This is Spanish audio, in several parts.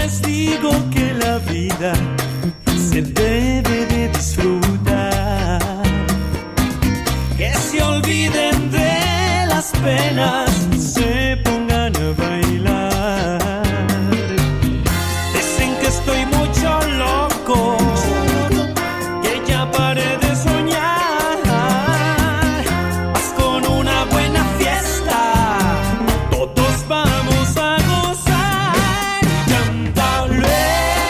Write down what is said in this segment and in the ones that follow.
les digo que la vida se debe de disfrutar, que se olviden de las penas, se pongan a bailar. Dicen que estoy mucho loco, que ya paré de soñar. Haz con una buena fiesta, todos vamos a gozar. Cántale,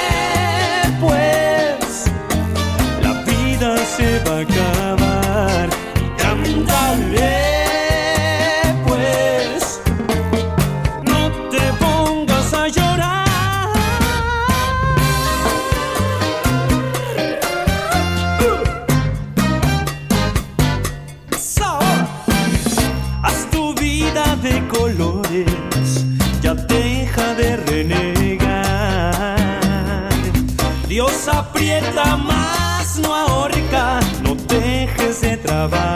pues, la vida se va a acabar. Cántale, pues, no te pongas a llorar. So, haz tu vida de colores, ya deja de renegar. Dios aprieta más, no ahorca, no dejes de trabajar.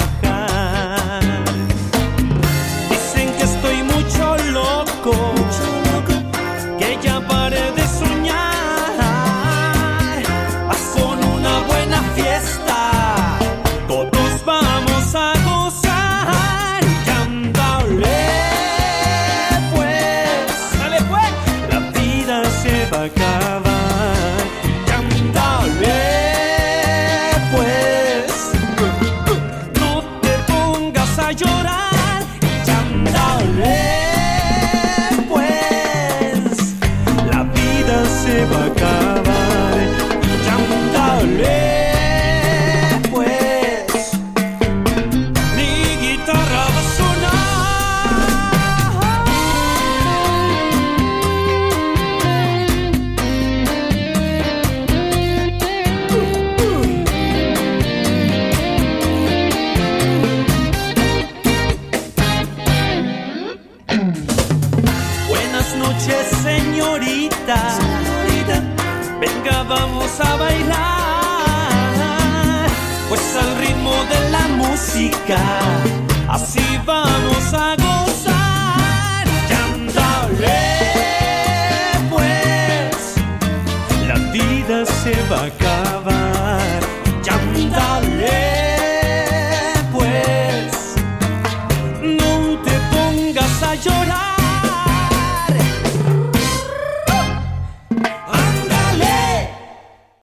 Dicen que estoy mucho loco, que ya paré de soñar. Haz con una buena fiesta, todos vamos a gozar. Cántale, pues, dale pues, la vida se va a acabar. Cántale, pues, no te pongas a llorar. Cántale, pues, la vida se va a acabar. Cántale, pues, mi guitarra va a Buenas noches, señorita. Venga, vamos a bailar, pues al ritmo de la música, así vamos a gozar. Cántale, pues, la vida se va a acabar.